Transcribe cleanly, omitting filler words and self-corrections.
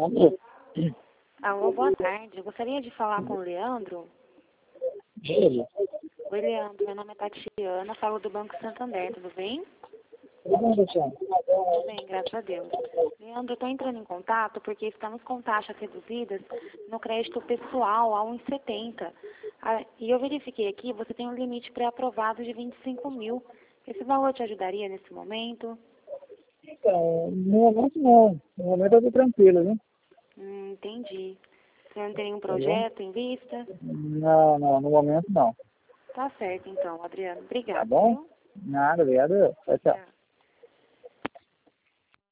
Alô? Alô, boa tarde. Eu gostaria de falar com o Leandro. Ele? Oi, Leandro. Meu nome é Tatiana, falo do Banco Santander, tudo bem? Tudo bem, Tatiana? Tudo bem, graças a Deus. Leandro, eu estou entrando em contato porque estamos com taxas reduzidas no crédito pessoal a 1,70. E eu verifiquei aqui, você tem um limite pré-aprovado de 25 mil. Esse valor te ajudaria nesse momento? Então, no momento não. No momento eu estou tranquilo, viu? Entendi. Você não tem nenhum Tá bom? projeto em vista? Não, no momento não. Tá certo, então, Adriano. Tá Obrigada, bom? viu? Nada, obrigado. Tchau, tchau. Tchau.